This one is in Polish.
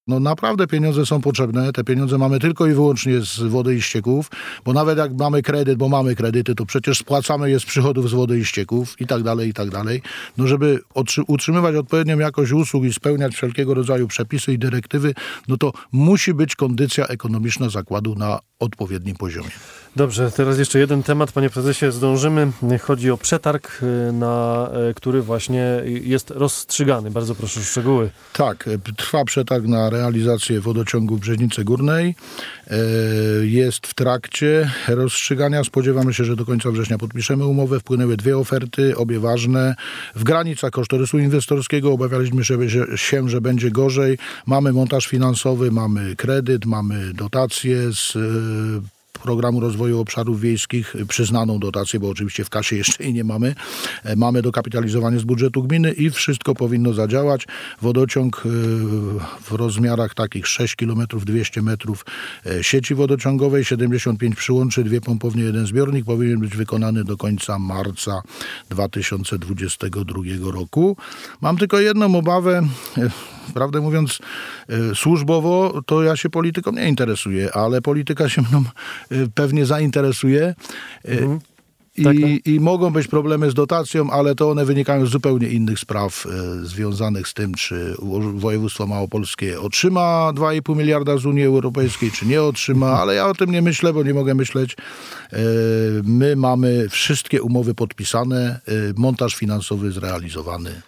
No naprawdę pieniądze są potrzebne. Te pieniądze mamy tylko i wyłącznie z wody i ścieków, bo nawet jak mamy kredyt, bo mamy kredyty, to przecież spłacamy je z przychodów z wody i ścieków i tak dalej, i tak dalej. No żeby utrzymywać odpowiednią jakość usług i spełniać wszelkiego rodzaju przepisy i dyrektywy, no to musi być kondycja ekonomiczna zakładu na odpowiednim poziomie. Dobrze, teraz jeszcze jeden temat, panie prezesie, zdążymy. Chodzi o przetarg, który właśnie jest rozstrzygany. Bardzo proszę o szczegóły. Tak, trwa przetarg na realizację wodociągu w Brzeźnicy Górnej. Jest w trakcie rozstrzygania. Spodziewamy się, że do końca września podpiszemy umowę. Wpłynęły 2 oferty, obie ważne. W granicach kosztorysu inwestorskiego obawialiśmy się, że będzie gorzej. Mamy montaż finansowy, mamy kredyt, mamy dotacje z Programu Rozwoju Obszarów Wiejskich, przyznaną dotację, bo oczywiście w kasie jeszcze jej nie mamy. Mamy dokapitalizowanie z budżetu gminy i wszystko powinno zadziałać. Wodociąg w rozmiarach takich 6 km 200 metrów sieci wodociągowej, 75 przyłączy, 2 pompownie, 1 zbiornik powinien być wykonany do końca marca 2022 roku. Mam tylko jedną obawę. Prawdę mówiąc, służbowo to ja się polityką nie interesuję, ale polityka się mną pewnie zainteresuje. I mogą być problemy z dotacją, ale to one wynikają z zupełnie innych spraw związanych z tym, czy województwo małopolskie otrzyma 2,5 miliarda z Unii Europejskiej, czy nie otrzyma, ale ja o tym nie myślę, bo nie mogę myśleć. My mamy wszystkie umowy podpisane, montaż finansowy zrealizowany.